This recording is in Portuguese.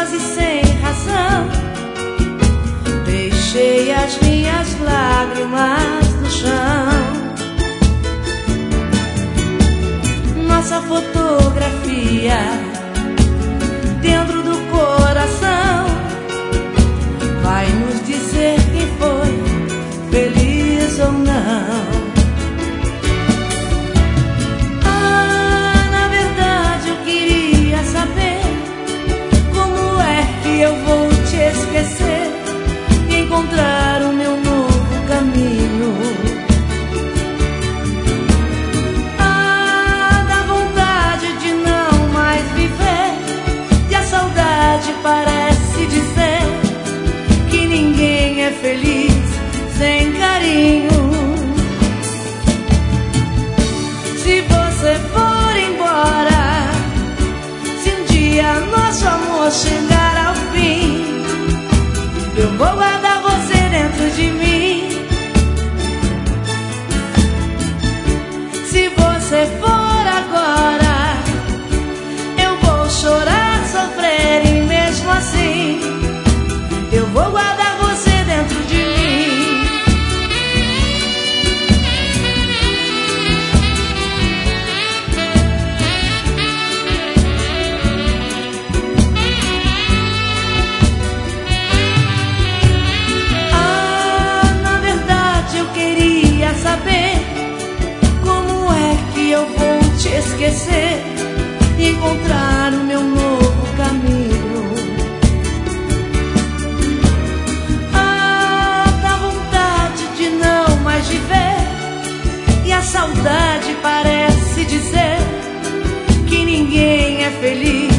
quase sem razão. Deixei as minhas lágrimas no chão. Nossa fotografia dentro do coração vai nos dizer quem foi feliz ou não. Na verdade eu queria saber como é que eu vou te esquecer e encontrar o meu novo caminho. Dá vontade de não mais viver, e a saudade parece dizer que ninguém é feliz sem carinho. Se você for embora, se um dia nosso amor chegar ao fim, eu vou guardar você dentro de mim. Se você for agora, eu vou chorar, sofrer e mesmo assim eu vou guardar você dentro de mim. Na verdade eu queria saber como é que eu vou te esquecer e encontrar o meu novo caminho. Dá vontade de não mais viver, e a saudade parece dizer que ninguém é feliz